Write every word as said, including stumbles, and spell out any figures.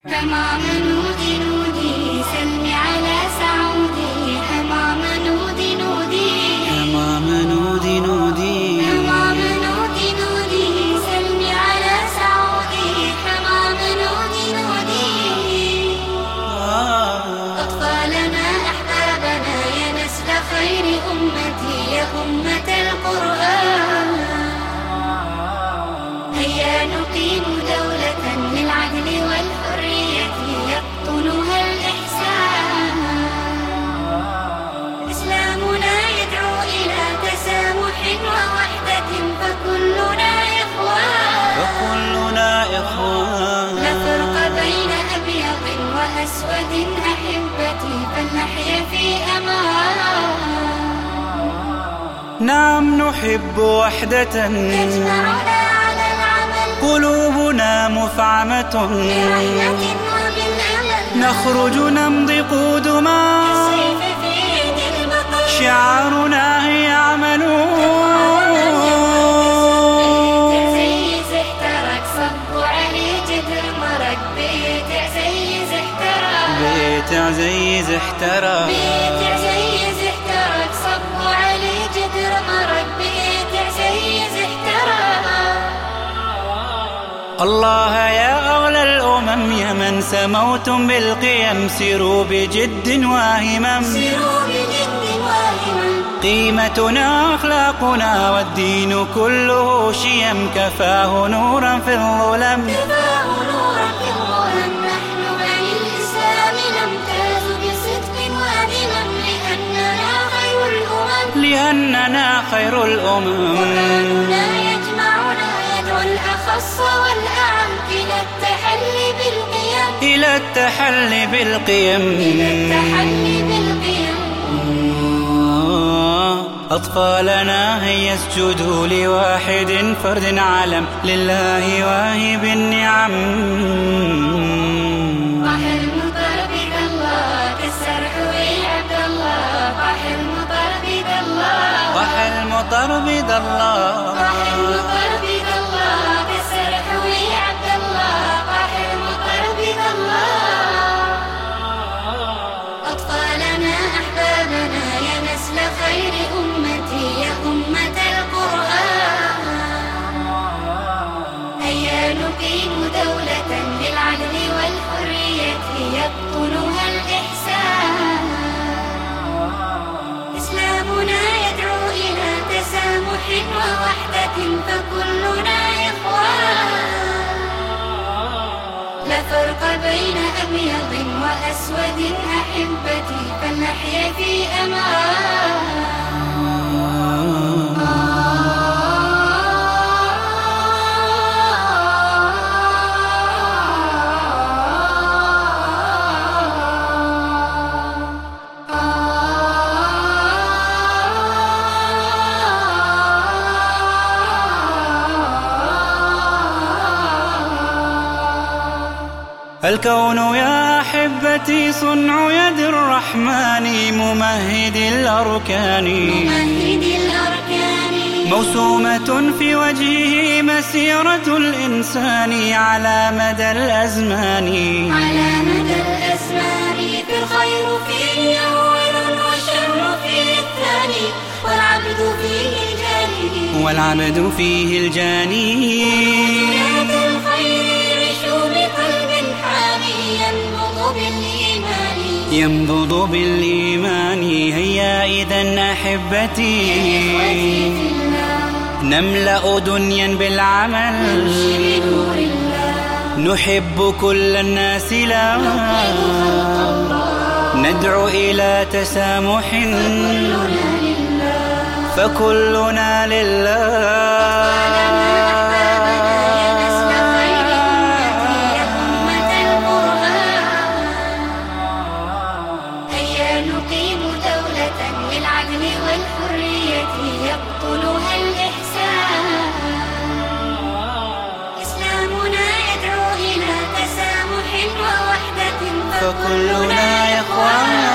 حمام نودي نودي سلمي على سعودي. حمام نودي نودي حمام نودي نودي حمام نودي نودي سلمي على سعودي. حمام نودي نودي أطفالنا أحبابنا يا نسل خير أمتي يا أمة القرآن. هيا نقيم دولة للعدل والحرية يقطنها الإحسان. إسلامنا يدعو إلى تسامح ووحدة فكلنا إخوان فكلنا إخوان. لا فرق بين أبيض وأسود أحبتي فلنحيا في أمان. نعم نحب وحدة تجمعنا على العمل قلوبنا مفعمة برحمة وبالأمل. نخرج نمضي قدما السيف في يد المطر شعارنا هي عمل. عزيز احترق صبوا علي جدر مرق. بيت عزيز احترق بيت عزيز احترق بيت عزيز احترق صبوا علي جدر مرق. بيت عزيز احترق. الله يا أغلى الأمم يا من سموتم بالقيم سيروا بجد واهمم. سيروا بجد واهما قيمتنا أخلاقنا والدين كله شيم كفاه نورا في الظلم. كفاه نورا في الظلم. نحن عن الإسلام نمتاز بصدق وأدما لأننا خير الأمم. لأننا خير الأمم. قرآننا يجمعنا يدعو الأخص والأعم إلى التحلي بالقيم. إلى التحلي بالقيم. إلى التحلي بالقيم. أطفالنا هيا اسجدوا لواحد فرد علم لله واهب النعم. طاح المطر بيد الله كالسرح ويا عبد الله. طاح المطر بيد الله طاح المطر بيد الله. طاح المطر بيد الله كالسرح ويا عبد الله. طاح المطر بيد الله. أطفالنا أحبابنا يا نسل خير أمتي يا أمة القرآن. هيا نقيم دولة للعدل والحرية يقطنها الإحسان. إسلامنا يدعو إلى تسامح ووحدة فكلنا إخوان. لا فرق بين أبيض وأسود أحبتي فلنحيا في أمان. الكون يا أحبتي صنع يد الرحمن ممهد الأركان. ممهد الأركان موسومة في وجهه مسيرة الإنسان على مدى الأزمان. على مدى الأزمان. في الخير فيه أول والشر فيه الثاني والعبد فيه الجاني. والعبد فيه الجاني. ذات الخير يعيش بقلب حامي ينبض بالإيمان. ينبض بالإيمان. هيا إذن أحبتي إخوتي في الله نملأ دنيا بالعمل. نمشي بنور الله نحب كل الناس لا ندعو إلى تسامح كلنا لله. فكلنا لله. للعدل والحرية يقطنها الإحسان. إسلامنا يدعو إلى تسامح ووحدة فكلنا إخوان.